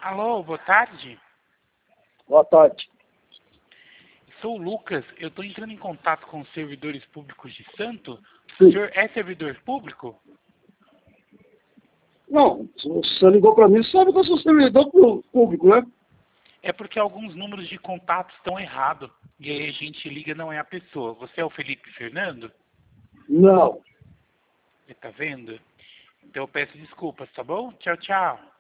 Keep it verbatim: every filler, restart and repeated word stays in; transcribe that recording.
Alô, boa tarde. Boa tarde. Sou o Lucas, eu estou entrando em contato com os servidores públicos de Santo. Sim. O senhor é servidor público? Não, se você ligou para mim, sabe que eu sou servidor pu- público, né? É porque alguns números de contato estão errados. E aí a gente liga, não é a pessoa. Você é o Felipe Fernando? Não. Você tá vendo? Então eu peço desculpas, tá bom? Tchau, tchau.